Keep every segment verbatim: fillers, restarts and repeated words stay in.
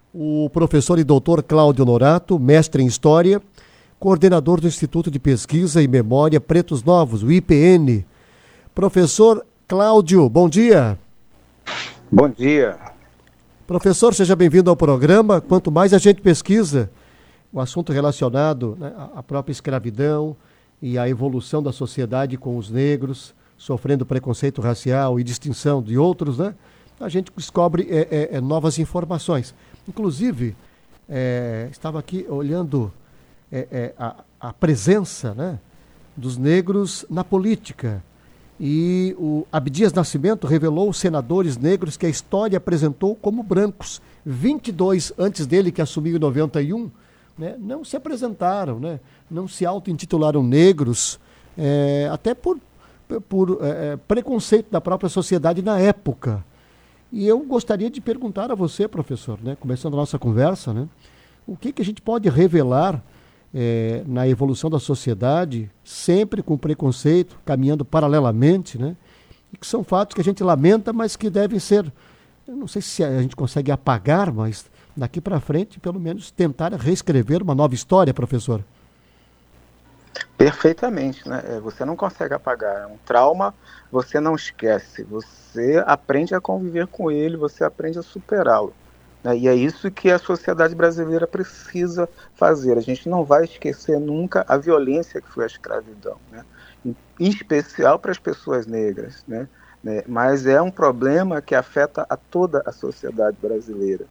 o professor e doutor Cláudio Norato, mestre em História, coordenador do Instituto de Pesquisa e Memória Pretos Novos, o I P N. Professor Cláudio, bom dia. Bom dia. Professor, seja bem-vindo ao programa. Quanto mais a gente pesquisa o assunto relacionado, né, à própria escravidão e à evolução da sociedade com os negros, sofrendo preconceito racial e distinção de outros, né, a gente descobre é, é, novas informações. Inclusive, é, estava aqui olhando é, é, a, a presença, né, dos negros na política. E o Abdias Nascimento revelou os senadores negros que a história apresentou como brancos. vinte e dois antes dele, que assumiu em noventa e um, né, não se apresentaram, né, não se auto-intitularam negros, é, até por, por é, preconceito da própria sociedade na época. E eu gostaria de perguntar a você, professor, né, começando a nossa conversa, né, o que, que a gente pode revelar é, na evolução da sociedade, sempre com preconceito, caminhando paralelamente, né, e que são fatos que a gente lamenta, mas que devem ser, eu não sei se a gente consegue apagar, mas daqui para frente, pelo menos, tentar reescrever uma nova história, professor. Perfeitamente, né? Você não consegue apagar. É um trauma, você não esquece. Você aprende a conviver com ele, você aprende a superá-lo. Né? E é isso que a sociedade brasileira precisa fazer. A gente não vai esquecer nunca a violência que foi a escravidão, né? Em especial para as pessoas negras, né? Mas é um problema que afeta a toda a sociedade brasileira.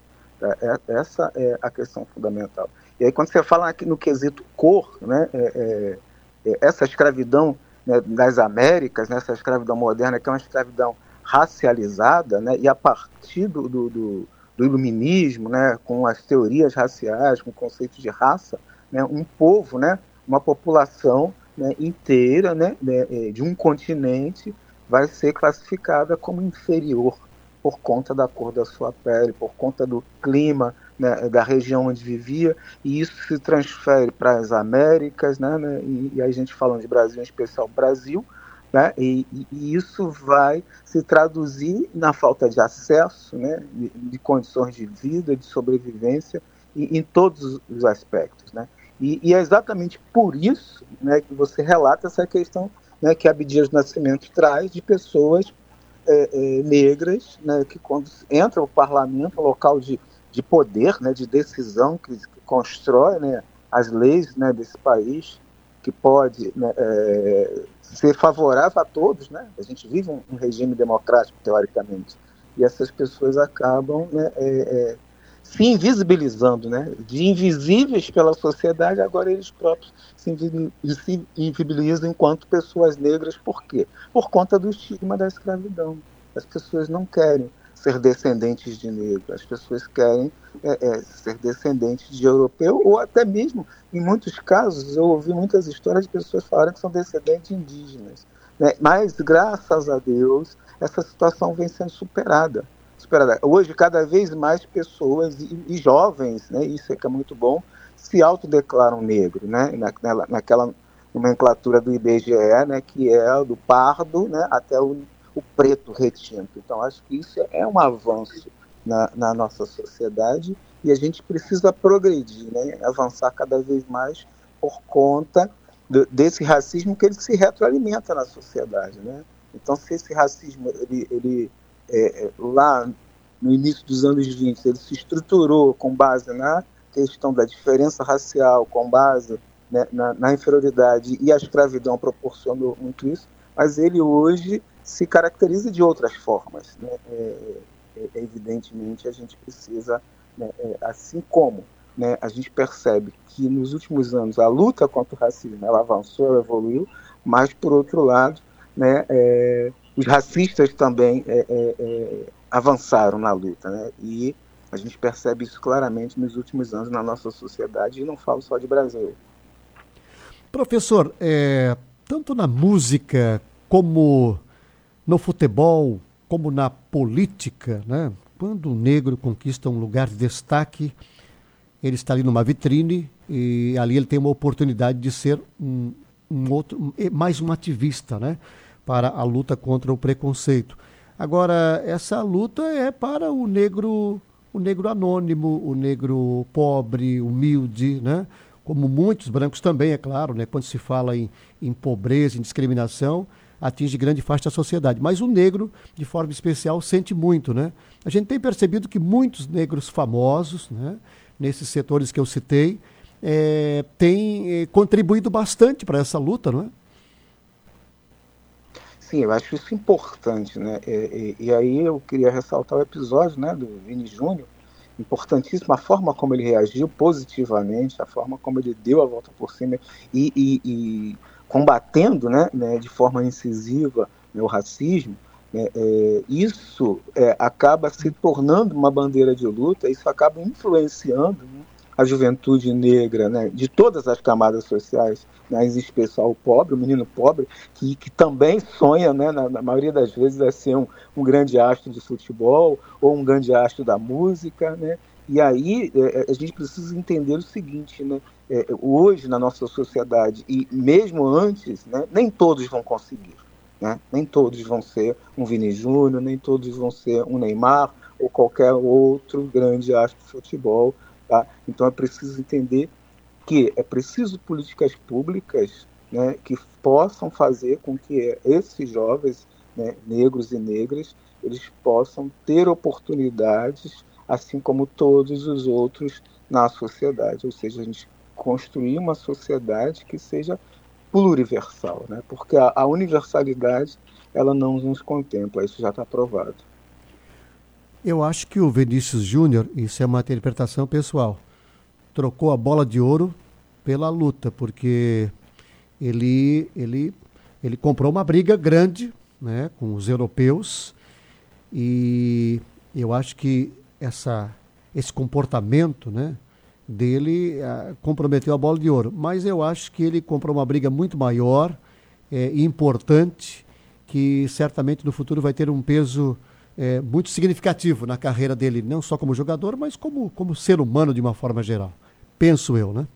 Essa é a questão fundamental. E aí, quando você fala aqui no quesito cor, né, é, é, essa escravidão, né, das Américas, né, essa escravidão moderna, que é uma escravidão racializada, né, e a partir do, do, do, do iluminismo, né, com as teorias raciais, com o conceito de raça, né, um povo, né, uma população, né, inteira, né, de um continente vai ser classificada como inferior por conta da cor da sua pele, por conta do clima, né, da região onde vivia, e isso se transfere para as Américas, né, né, e, e a gente falando de Brasil, em especial Brasil, né, e, e isso vai se traduzir na falta de acesso, né, de, de condições de vida, de sobrevivência, e, em todos os aspectos. Né, e, e é exatamente por isso, né, que você relata essa questão, né, que Abdias Nascimento traz de pessoas É, é, negras, né, que quando entra o parlamento, um local de, de poder, né, de decisão, que, que constrói, né, as leis, né, desse país, que pode, né, é, ser favorável a todos, né? A gente vive um, um regime democrático, teoricamente, e essas pessoas acabam, né, é, é, se invisibilizando, né, de invisíveis pela sociedade, agora eles próprios se invisibilizam enquanto pessoas negras. Por quê? Por conta do estigma da escravidão. As pessoas não querem ser descendentes de negro, as pessoas querem é, é, ser descendentes de europeu, ou até mesmo, em muitos casos, eu ouvi muitas histórias de pessoas falarem que são descendentes de indígenas. Né? Mas, graças a Deus, essa situação vem sendo superada. superada. Hoje, cada vez mais pessoas, e, e jovens, né, isso é que é muito bom, se autodeclaram negro, né, naquela, naquela nomenclatura do I B G E, né, que é do pardo, né, até o, o preto retinto. Então, acho que isso é um avanço na, na nossa sociedade, e a gente precisa progredir, né, avançar cada vez mais por conta do, desse racismo que ele se retroalimenta na sociedade. Né? Então, se esse racismo, ele, ele é, lá no início dos anos vinte, ele se estruturou com base na questão da diferença racial, com base, né, na, na inferioridade, e a escravidão proporcionou muito isso, mas ele hoje se caracteriza de outras formas. Né? É, é, evidentemente, a gente precisa, né, é, assim como, né, a gente percebe que nos últimos anos a luta contra o racismo ela avançou, ela evoluiu, mas, por outro lado, né, é, os racistas também é, é, é, avançaram na luta, né? E a gente percebe isso claramente nos últimos anos na nossa sociedade, e não falo só de Brasil. Professor, é, tanto na música como no futebol, como na política, né? Quando o negro conquista um lugar de destaque, ele está ali numa vitrine e ali ele tem uma oportunidade de ser um, um outro, um, mais um ativista, né? Para a luta contra o preconceito. Agora, essa luta é para o negro o negro anônimo, o negro pobre, humilde, né? Como muitos brancos também, é claro, né? Quando se fala em, em pobreza, em discriminação, atinge grande faixa da sociedade. Mas o negro, de forma especial, sente muito, né? A gente tem percebido que muitos negros famosos, né, nesses setores que eu citei, é, têm é, contribuído bastante para essa luta, não é? Sim, eu acho isso importante, né? E, e, e aí eu queria ressaltar o episódio, né, do Vini Júnior, importantíssimo, a forma como ele reagiu positivamente, a forma como ele deu a volta por cima e, e, e combatendo, né, né, de forma incisiva, né, o racismo, né, é, isso é, acaba se tornando uma bandeira de luta, isso acaba influenciando, né, a juventude negra, né, de todas as camadas sociais, né, em especial o pobre, o menino pobre, que, que também sonha, né, na, na maioria das vezes, é ser um, um grande astro de futebol ou um grande astro da música, né? E aí é, a gente precisa entender o seguinte, né? É, hoje na nossa sociedade, e mesmo antes, né, nem todos vão conseguir, né? Nem todos vão ser um Vini Júnior, nem todos vão ser um Neymar ou qualquer outro grande astro de futebol. Tá? Então é preciso entender que é preciso políticas públicas, né, que possam fazer com que esses jovens, né, negros e negras, eles possam ter oportunidades, assim como todos os outros na sociedade. Ou seja, a gente construir uma sociedade que seja pluriversal, né? Porque a, a universalidade ela não nos contempla, isso já está provado. Eu acho que o Vinícius Júnior, isso é uma interpretação pessoal, trocou a bola de ouro pela luta, porque ele, ele, ele comprou uma briga grande, né, com os europeus, e eu acho que essa, esse comportamento, né, dele ah, comprometeu a bola de ouro. Mas eu acho que ele comprou uma briga muito maior eh, e importante, que certamente no futuro vai ter um peso É, muito significativo na carreira dele, não só como jogador, mas como, como ser humano de uma forma geral. Penso eu, né?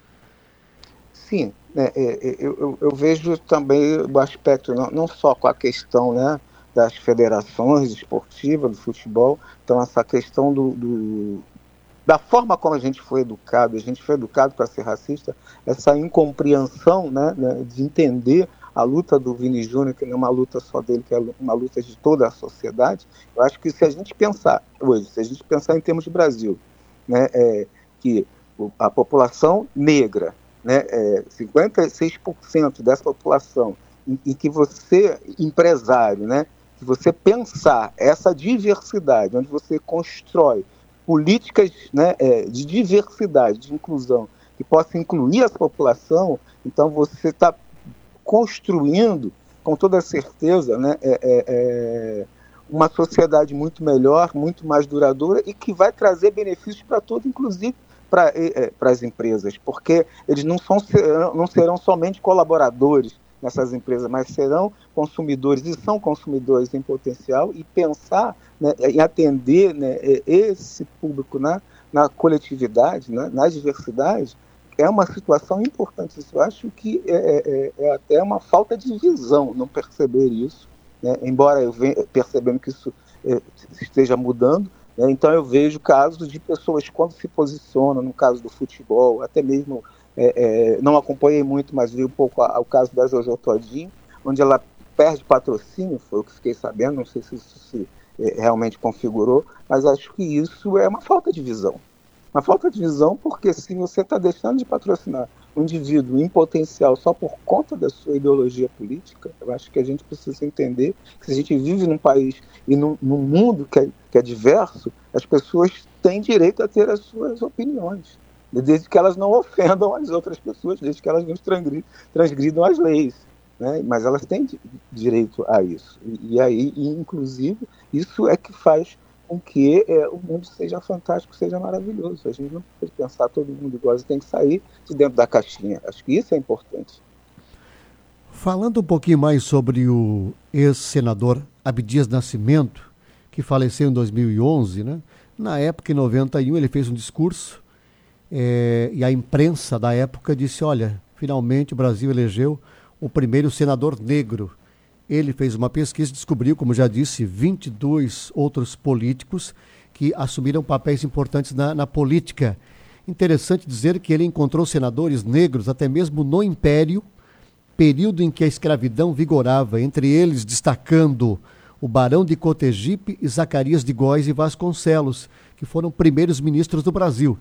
Sim, é, é, eu, eu, eu vejo também o aspecto, não, não só com a questão, né, das federações esportivas, do futebol, então essa questão do, do, da forma como a gente foi educado, a gente foi educado para ser racista, essa incompreensão, né, de entender a luta do Vini Júnior, que não é uma luta só dele, que é uma luta de toda a sociedade. Eu acho que se a gente pensar hoje, se a gente pensar em termos de Brasil, né, é, que a população negra, né, é, cinquenta e seis por cento dessa população, e, e que você, empresário, né, que você pensar essa diversidade, onde você constrói políticas, né, é, de diversidade, de inclusão, que possa incluir essa população, então você está construindo, com toda certeza, né, é, é, é uma sociedade muito melhor, muito mais duradoura e que vai trazer benefícios para todos, inclusive para é, as empresas, porque eles não, são, não serão somente colaboradores nessas empresas, mas serão consumidores e são consumidores em potencial e pensar, né, em atender, né, esse público na, na coletividade, né, na diversidade, é uma situação importante. Eu acho que é, é, é até uma falta de visão não perceber isso, né? Embora eu venha percebendo que isso é, esteja mudando, né? Então eu vejo casos de pessoas quando se posicionam, no caso do futebol, até mesmo, é, é, não acompanhei muito, mas vi um pouco a, o caso da Jojo Todinho, onde ela perde patrocínio, foi o que fiquei sabendo, não sei se isso se é, realmente configurou, mas acho que isso é uma falta de visão. Uma falta de visão, porque se você está deixando de patrocinar um indivíduo em potencial só por conta da sua ideologia política, eu acho que a gente precisa entender que se a gente vive num país e num, num mundo que é, que é diverso, as pessoas têm direito a ter as suas opiniões, desde que elas não ofendam as outras pessoas, desde que elas não transgridam as leis, né? Mas elas têm direito a isso. E, e aí, e, inclusive, isso é que faz com que é, o mundo seja fantástico, seja maravilhoso. A gente não pode pensar todo mundo igual, a gente tem que sair de dentro da caixinha. Acho que isso é importante. Falando um pouquinho mais sobre o ex-senador Abdias Nascimento, que faleceu em dois mil e onze, né? Na época, em noventa e um, ele fez um discurso é, e a imprensa da época disse, olha, finalmente o Brasil elegeu o primeiro senador negro. Ele fez uma pesquisa e descobriu, como já disse, vinte e dois outros políticos que assumiram papéis importantes na, na política. Interessante dizer que ele encontrou senadores negros até mesmo no Império, período em que a escravidão vigorava, entre eles destacando o Barão de Cotegipe e Zacarias de Góes e Vasconcelos, que foram primeiros ministros do Brasil.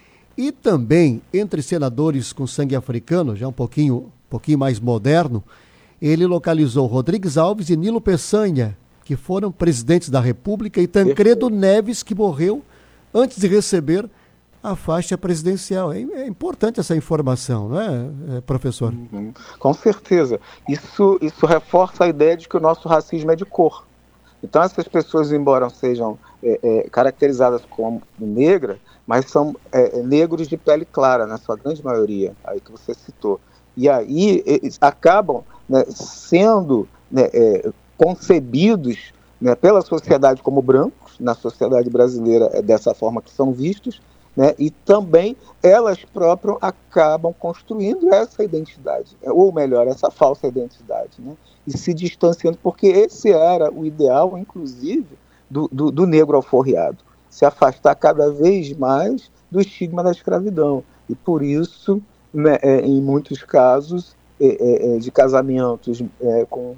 E também, entre senadores com sangue africano, já um pouquinho, um pouquinho mais moderno, ele localizou Rodrigues Alves e Nilo Peçanha, que foram presidentes da República, e Tancredo Neves, que morreu antes de receber a faixa presidencial. É, é importante essa informação, não é, professor? Uhum. Com certeza. Isso, isso reforça a ideia de que o nosso racismo é de cor. Então, essas pessoas, embora sejam é, é, caracterizadas como negras, mas são é, negros de pele clara, na sua grande maioria, aí que você citou. E aí eles acabam, né, sendo, né, é, concebidos, né, pela sociedade como brancos, na sociedade brasileira é dessa forma que são vistos, né, e também elas próprias acabam construindo essa identidade, ou melhor, essa falsa identidade, né, e se distanciando, porque esse era o ideal, inclusive, do, do, do negro alforriado, se afastar cada vez mais do estigma da escravidão. E por isso, né, é, em muitos casos é, é, de casamentos é, com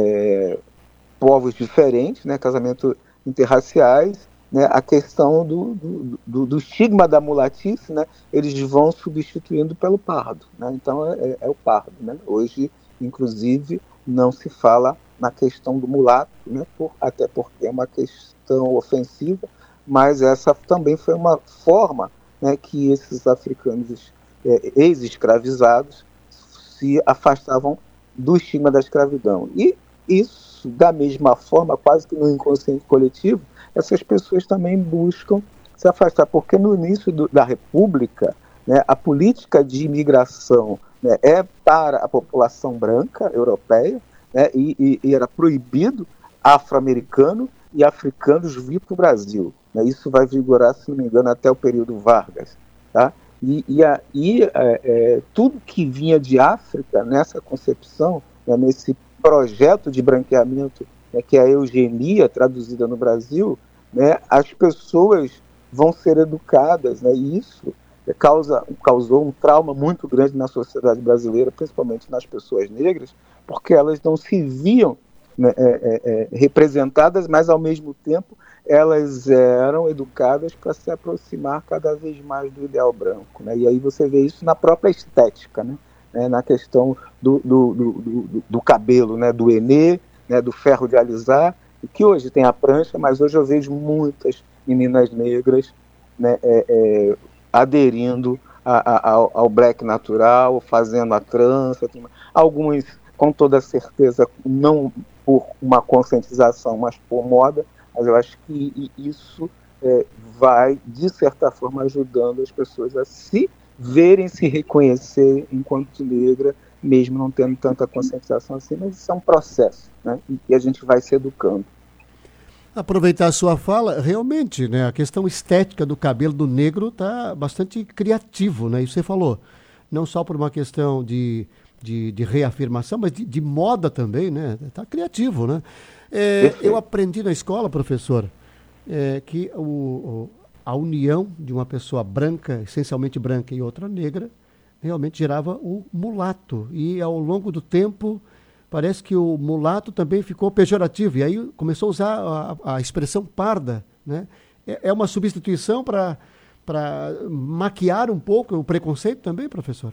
é, povos diferentes, né, casamento interraciais, né, a questão do, do, do, do estigma da mulatice, né, eles vão substituindo pelo pardo. Né, então é, é o pardo. Né, hoje, inclusive, não se fala na questão do mulato, né, por, até porque é uma questão ofensiva, mas essa também foi uma forma, né, que esses africanos é, ex-escravizados se afastavam do estigma da escravidão. E isso, da mesma forma, quase que no inconsciente coletivo, essas pessoas também buscam se afastar, porque no início do, da República, né, a política de imigração, né, é para a população branca europeia, né, e, e, e era proibido afro-americano e africanos vir para o Brasil. Né, isso vai vigorar, se não me engano, até o período Vargas. Tá? E, e, a, e é, é, tudo que vinha de África, nessa concepção, né, nesse projeto de branqueamento, né, que é a eugenia traduzida no Brasil, né, as pessoas vão ser educadas, né, e isso causa, causou um trauma muito grande na sociedade brasileira, principalmente nas pessoas negras, porque elas não se viam, né, é, é, representadas, mas ao mesmo tempo elas eram educadas para se aproximar cada vez mais do ideal branco. Né, e aí você vê isso na própria estética, né, né, na questão do, do, do, do, do cabelo, né, do enê, né, do ferro de alisar, que hoje tem a prancha, mas hoje eu vejo muitas meninas negras, né, é, é, aderindo a, a, ao, ao black natural, fazendo a trança, alguns com toda certeza não por uma conscientização, mas por moda, mas eu acho que isso é, vai, de certa forma, ajudando as pessoas a se verem, se reconhecer enquanto negra, mesmo não tendo tanta conscientização assim, mas isso é um processo, né, e a gente vai se educando. Aproveitar a sua fala, realmente, né, a questão estética do cabelo do negro está bastante criativo, né, e você falou, não só por uma questão de, de, de reafirmação, mas de, de moda também, né, está criativo, né. É, eu aprendi na escola, professor, é, que o, o, a união de uma pessoa branca, essencialmente branca, e outra negra, realmente gerava o mulato, e ao longo do tempo parece que o mulato também ficou pejorativo, e aí começou a usar a, a expressão parda, né? É, é uma substituição para para maquiar um pouco o preconceito também, professor?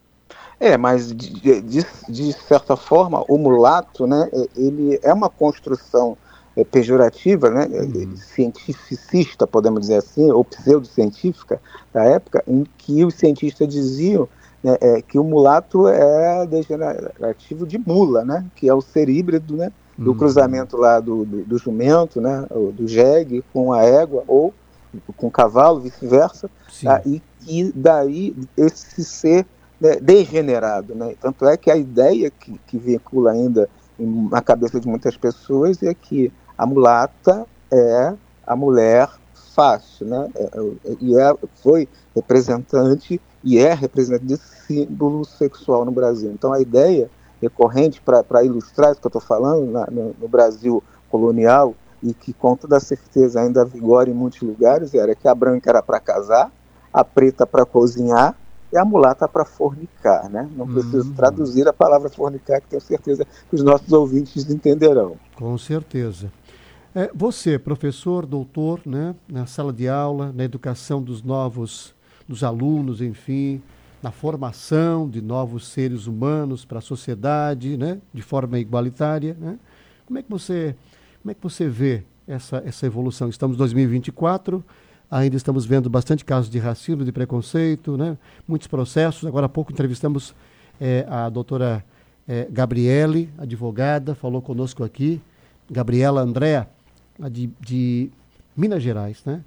É, mas de, de, de certa forma o mulato, né, ele é uma construção é, pejorativa, né, uhum. cientificista, podemos dizer assim, ou pseudocientífica da época, em que os cientistas diziam, né, é, que o mulato é degenerativo de mula, né, que é o ser híbrido, né, do uhum. cruzamento lá do, do, do jumento, né, do jegue com a égua, ou com o cavalo, vice-versa, tá, e que daí esse ser, né, degenerado, né, tanto é que a ideia que, que veicula ainda na cabeça de muitas pessoas é que a mulata é a mulher fácil, né, é, é, e é, foi representante e é representante de símbolo sexual no Brasil. Então a ideia recorrente para ilustrar isso que eu estou falando na, no, no Brasil colonial e que com toda certeza ainda vigora em muitos lugares, era que a branca era para casar, a preta para cozinhar e a mulata para fornicar, né? Não preciso uhum. traduzir a palavra fornicar, que tenho certeza que os nossos ouvintes entenderão. Com certeza. É, você, professor, doutor, né, na sala de aula, na educação dos novos, dos alunos, enfim, na formação de novos seres humanos para a sociedade, né, de forma igualitária, né? Como é que você, como é que você vê essa, essa evolução? Estamos em dois mil e vinte e quatro, ainda estamos vendo bastante casos de racismo, de preconceito, né? Muitos processos. Agora há pouco entrevistamos é, a doutora é, Gabriele, advogada, falou conosco aqui, Gabriela Andréa, de, de Minas Gerais, né?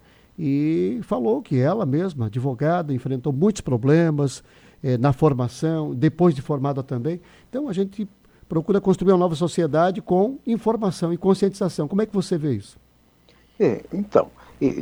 E falou que ela mesma, advogada, enfrentou muitos problemas é, na formação, depois de formada também. Então a gente procura construir uma nova sociedade com informação e conscientização. Como é que você vê isso? É, então,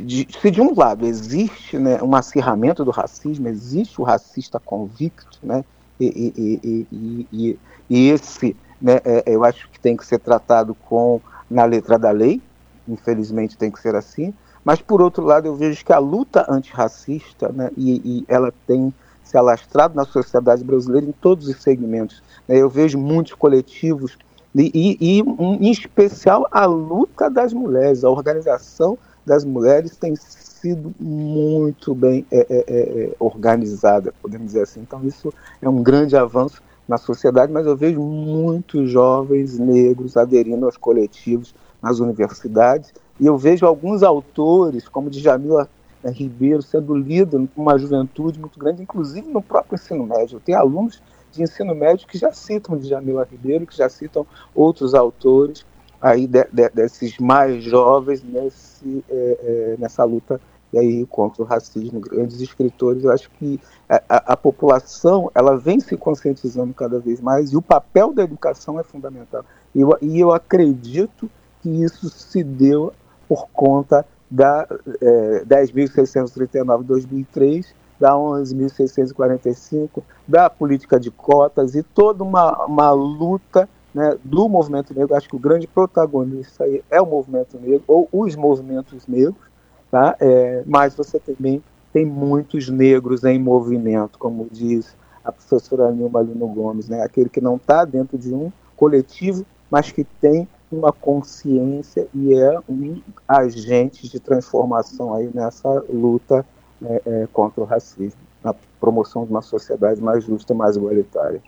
se de um lado existe, né, um acirramento do racismo, existe o racista convicto, né, e, e, e, e, e esse, né, é, eu acho que tem que ser tratado com, na letra da lei, infelizmente tem que ser assim, mas por outro lado eu vejo que a luta antirracista, né, e, e ela tem se alastrado na sociedade brasileira em todos os segmentos, né, eu vejo muitos coletivos, e, e, e um, em especial a luta das mulheres, a organização das mulheres tem sido muito bem é, é, é, organizada, podemos dizer assim. Então isso é um grande avanço na sociedade, mas eu vejo muitos jovens negros aderindo aos coletivos nas universidades, e eu vejo alguns autores, como Djamila Ribeiro, sendo lido por uma juventude muito grande, inclusive no próprio ensino médio. Eu tenho alunos de ensino médio que já citam Djamila Ribeiro, que já citam outros autores aí de, de, desses mais jovens nesse, é, é, nessa luta e aí, contra o racismo, grandes escritores. Eu acho que a, a, a população ela vem se conscientizando cada vez mais, e o papel da educação é fundamental. E eu, e eu acredito que isso se deu por conta da é, dez mil seiscentos e trinta e nove de dois mil e três, da onze mil seiscentos e quarenta e cinco, da política de cotas e toda uma, uma luta, né, do movimento negro. Acho que o grande protagonista aí é o movimento negro, ou os movimentos negros, tá? É, mas você também tem muitos negros em movimento, como diz a professora Nilma Lino Gomes, né? Aquele que não está dentro de um coletivo, mas que tem uma consciência e é um agente de transformação aí nessa luta é, é, contra o racismo, na promoção de uma sociedade mais justa e mais igualitária.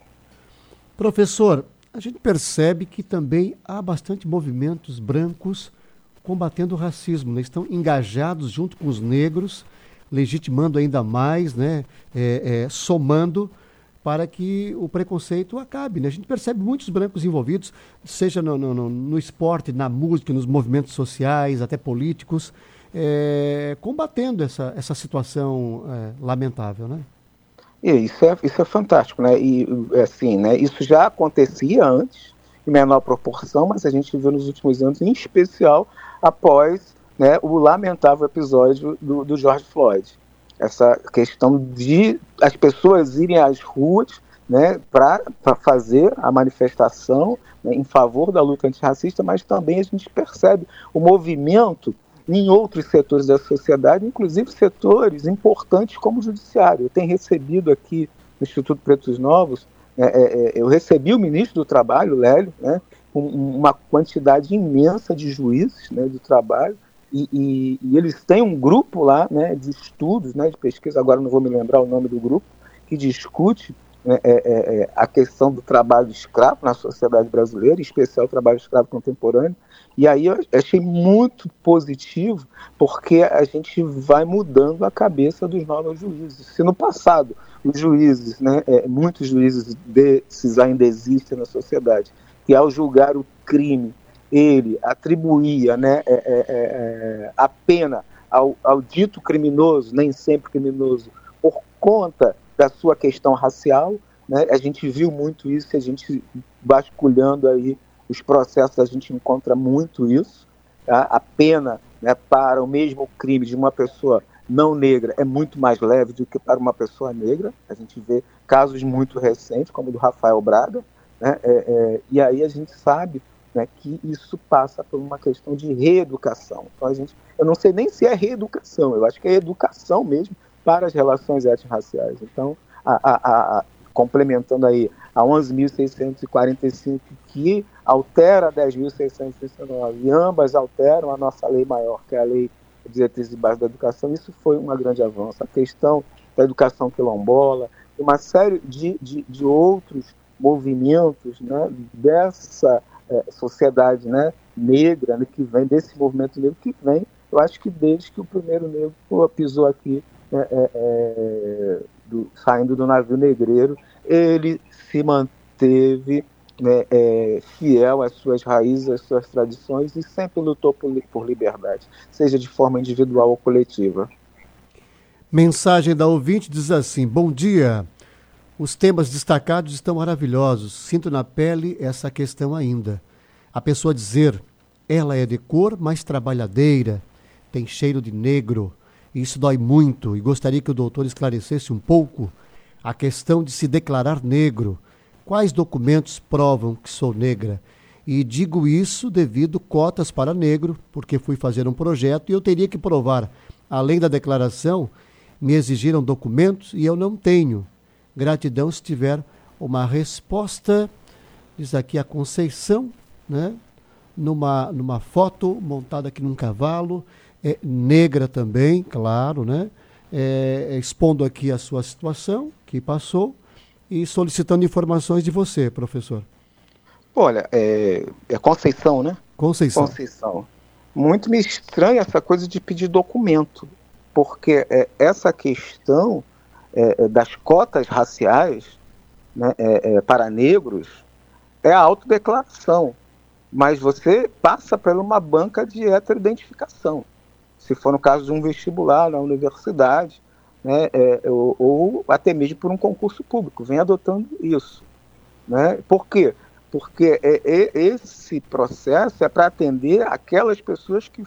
Professor, a gente percebe que também há bastante movimentos brancos combatendo o racismo, né? Estão engajados junto com os negros, legitimando ainda mais, né? é, é, somando para que o preconceito acabe, né? A gente percebe muitos brancos envolvidos, seja no, no, no esporte, na música, nos movimentos sociais, até políticos, é, combatendo essa, essa situação é, lamentável, né? E isso é, isso é fantástico, né? E assim, né? Isso já acontecia antes, em menor proporção, mas a gente viu nos últimos anos, em especial após, né, o lamentável episódio do, do George Floyd. Essa questão de as pessoas irem às ruas, né, para fazer a manifestação, né, em favor da luta antirracista, mas também a gente percebe o movimento em outros setores da sociedade, inclusive setores importantes como o judiciário. Eu tenho recebido aqui no Instituto Pretos Novos, é, é, eu recebi o ministro do Trabalho, Lélio, né, com uma quantidade imensa de juízes, né, do trabalho, E, e, e eles têm um grupo lá, né, de estudos, né, de pesquisa, agora não vou me lembrar o nome do grupo, que discute, né, é, é, a questão do trabalho escravo na sociedade brasileira, em especial o trabalho escravo contemporâneo. E aí eu achei muito positivo, porque a gente vai mudando a cabeça dos novos juízes. Se no passado os juízes, né, é, muitos juízes desses ainda existem na sociedade, que ao julgar o crime, ele atribuía, né, é, é, é, a pena ao, ao dito criminoso, nem sempre criminoso, por conta da sua questão racial, né? A gente viu muito isso, a gente vasculhando aí os processos, a gente encontra muito isso, tá? A pena, né, para o mesmo crime de uma pessoa não negra é muito mais leve do que para uma pessoa negra. A gente vê casos muito recentes, como o do Rafael Braga, né? é, é, e aí a gente sabe né, que isso passa por uma questão de reeducação. Então, a gente, eu não sei nem se é reeducação, eu acho que é educação mesmo para as relações étnico-raciais. Então, a, a, a, complementando aí a onze mil seiscentos e quarenta e cinco, que altera a dez mil seiscentos e dezenove, e ambas alteram a nossa lei maior, que é a Lei de Diretrizes de Base da Educação, isso foi um grande avanço. A questão da educação quilombola, uma série de, de, de outros movimentos, né, dessa é, sociedade, né, negra, né, que vem, desse movimento negro que vem, eu acho que desde que o primeiro negro pisou aqui, né, é, é, do, saindo do navio negreiro, ele se manteve, né, é, fiel às suas raízes, às suas tradições, e sempre lutou por, por liberdade, seja de forma individual ou coletiva. Mensagem da ouvinte diz assim: bom dia, os temas destacados estão maravilhosos, sinto na pele essa questão ainda. A pessoa dizer, ela é de cor, mas trabalhadeira, tem cheiro de negro, isso dói muito, e gostaria que o doutor esclarecesse um pouco a questão de se declarar negro. Quais documentos provam que sou negra? E digo isso devido cotas para negro, porque fui fazer um projeto e eu teria que provar, além da declaração, me exigiram documentos e eu não tenho. Gratidão se tiver uma resposta, diz aqui a Conceição, né? Numa, numa foto montada aqui num cavalo, é, negra também, claro, né? É, expondo aqui a sua situação, que passou, e solicitando informações de você, professor. Olha, é, é Conceição, né? Conceição. Conceição. Muito me estranha essa coisa de pedir documento, porque é, essa questão é, das cotas raciais, né, é, é, para negros é a autodeclaração, mas você passa por uma banca de heteroidentificação, se for no caso de um vestibular na universidade, né, é, ou, ou até mesmo por um concurso público, vem adotando isso, né? Por quê? Porque é, é, esse processo é para atender aquelas pessoas que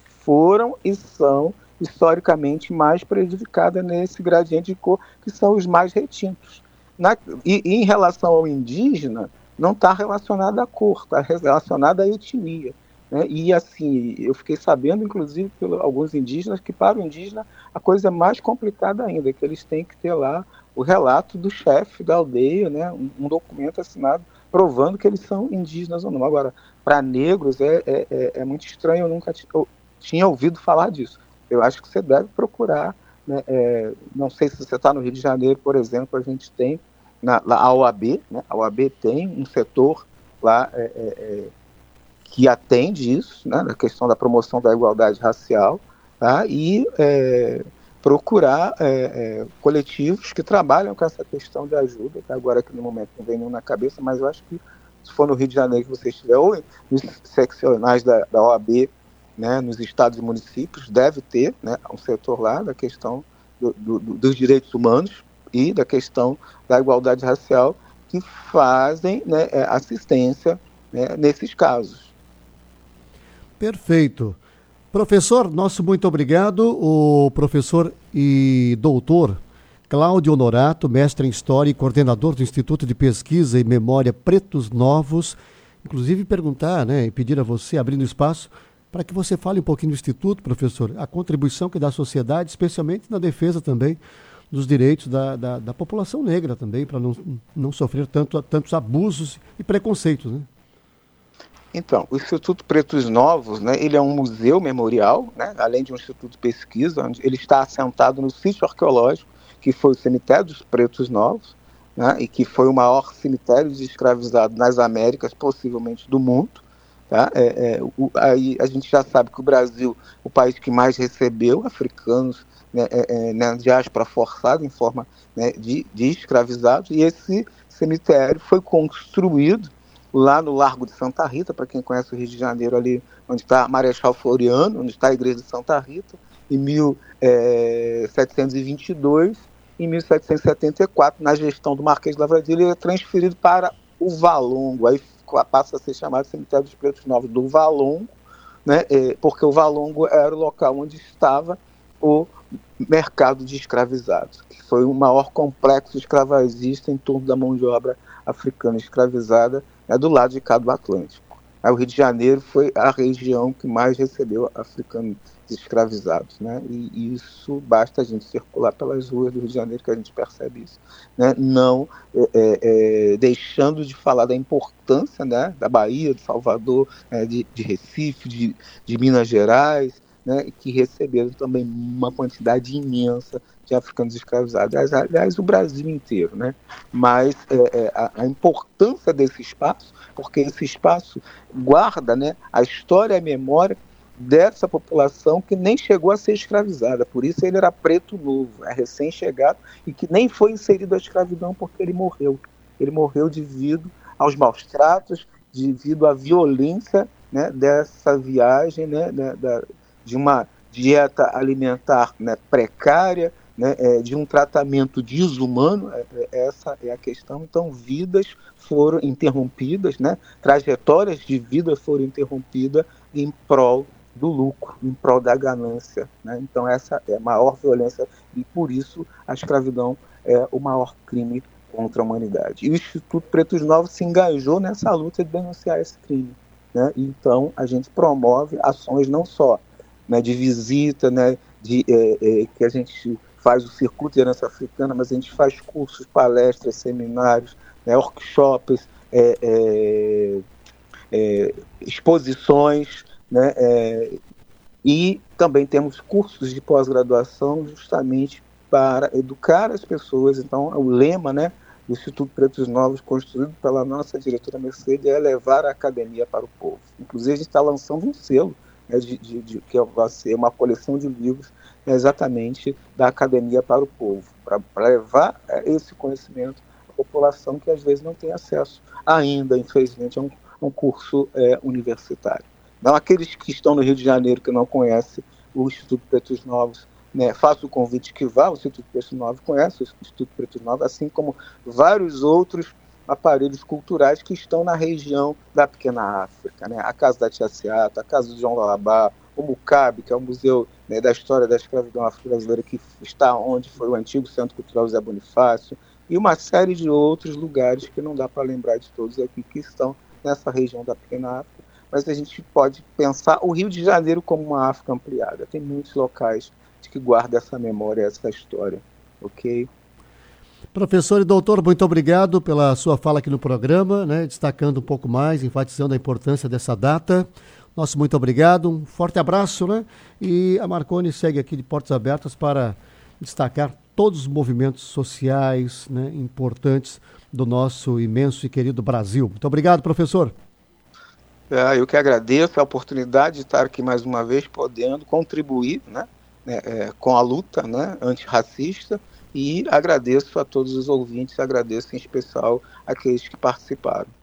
foram e são historicamente mais prejudicadas nesse gradiente de cor, que são os mais retintos. Na, e, e em relação ao indígena, não está relacionado à cor, está relacionado à etnia. Né? E assim, eu fiquei sabendo, inclusive, por alguns indígenas, que para o indígena a coisa é mais complicada ainda, que eles têm que ter lá o relato do chefe da aldeia, né? um, um documento assinado provando que eles são indígenas ou não. Agora, para negros é, é, é, é muito estranho, eu nunca t- eu tinha ouvido falar disso. Eu acho que você deve procurar, né? é, não sei se você está no Rio de Janeiro, por exemplo, a gente tem na, lá, a O A B, né? A O A B tem um setor lá é, é, que atende isso, né? Na questão da promoção da igualdade racial, tá? E é, procurar é, é, coletivos que trabalham com essa questão de ajuda, que agora aqui no momento não vem nenhum na cabeça, mas eu acho que se for no Rio de Janeiro que você estiver, ou nos seccionais da, da O A B, né, nos estados e municípios, deve ter, né, um setor lá da questão do, do, dos direitos humanos e da questão da igualdade racial, que fazem, né, assistência, né, nesses casos. Perfeito. Professor, nosso muito obrigado. O professor e doutor Cláudio Honorato, mestre em História e coordenador do Instituto de Pesquisa e Memória Pretos Novos. Inclusive perguntar, né, e pedir a você, abrindo espaço, para que você fale um pouquinho do Instituto, professor, a contribuição que dá à sociedade, especialmente na defesa também dos direitos da, da, da população negra também, para não, não sofrer tanto, tantos abusos e preconceitos, né? Então, o Instituto Pretos Novos, né, ele é um museu memorial, né, além de um instituto de pesquisa, onde ele está assentado no sítio arqueológico, que foi o cemitério dos Pretos Novos, né, e que foi o maior cemitério de escravizados nas Américas, possivelmente do mundo. Tá? É, é, o, aí a gente já sabe que o Brasil, o país que mais recebeu africanos, né, é, é, na diáspora forçada, em forma, né, de, de escravizados, e esse cemitério foi construído lá no Largo de Santa Rita, para quem conhece o Rio de Janeiro, ali onde está Marechal Floriano, onde está a Igreja de Santa Rita, em mil setecentos e vinte e dois, em mil setecentos e setenta e quatro, na gestão do Marquês de Lavradio, ele é transferido para o Valongo, aí passa a ser chamado Cemitério dos Pretos Novos do Valongo, né, porque o Valongo era o local onde estava o mercado de escravizados, que foi o maior complexo escravagista em torno da mão de obra africana escravizada, é do lado de cá do Atlântico. O Rio de Janeiro foi a região que mais recebeu africanos escravizados, né? E, e isso basta a gente circular pelas ruas do Rio de Janeiro que a gente percebe isso, né? Não é, é, deixando de falar da importância, né, da Bahia, de Salvador, é, de, de Recife, de, de Minas Gerais, né, que receberam também uma quantidade imensa de africanos escravizados. Aliás, aliás o Brasil inteiro, né? Mas é, é, a, a importância desse espaço, porque esse espaço guarda, né, a história e a memória dessa população que nem chegou a ser escravizada, por isso ele era preto novo, é recém-chegado, e que nem foi inserido à escravidão porque ele morreu. Ele morreu devido aos maus tratos, devido à violência, né, dessa viagem, né, da, da, de uma dieta alimentar, né, precária, né, é, de um tratamento desumano, é, é, essa é a questão. Então, vidas foram interrompidas, né, trajetórias de vida foram interrompidas em prol do lucro, em prol da ganância, né? Então essa é a maior violência e por isso a escravidão é o maior crime contra a humanidade. E o Instituto Pretos Novos se engajou nessa luta de denunciar esse crime, né? Então a gente promove ações não só, né, de visita, né, de, é, é, que a gente faz o circuito de herança africana, mas a gente faz cursos, palestras, seminários, né, workshops, é, é, é, exposições, né, é, e também temos cursos de pós-graduação justamente para educar as pessoas. Então, o lema, né, do Instituto Pretos Novos, construído pela nossa diretora Mercedes, é levar a academia para o povo. Inclusive, a gente está lançando um selo, né, de, de, de, que vai ser uma coleção de livros, né, exatamente da academia para o povo, para levar esse conhecimento à população que às vezes não tem acesso ainda, infelizmente, a um, a um curso é, universitário. Então, aqueles que estão no Rio de Janeiro que não conhecem o Instituto Pretos Novos, né, faço o convite que vá. O Instituto Pretos Novos conhece o Instituto Pretos Novos, assim como vários outros aparelhos culturais que estão na região da Pequena África, né? A Casa da Tia Seata, a Casa do João Lalabá, o Mucabe, que é o Museu, né, da História da Escravidão Afro-Brasileira, que está onde foi o antigo Centro Cultural José Bonifácio, e uma série de outros lugares que não dá para lembrar de todos aqui, que estão nessa região da Pequena África. Mas a gente pode pensar o Rio de Janeiro como uma África ampliada. Tem muitos locais que guardam essa memória, essa história, ok? Professor e doutor, muito obrigado pela sua fala aqui no programa, né, destacando um pouco mais, enfatizando a importância dessa data. Nosso muito obrigado, um forte abraço, né? E a Marconi segue aqui de portas abertas para destacar todos os movimentos sociais, né, importantes do nosso imenso e querido Brasil. Muito obrigado, professor. É, eu que agradeço a oportunidade de estar aqui mais uma vez, podendo contribuir, né, é, com a luta, né, antirracista, e agradeço a todos os ouvintes, agradeço em especial aqueles que participaram.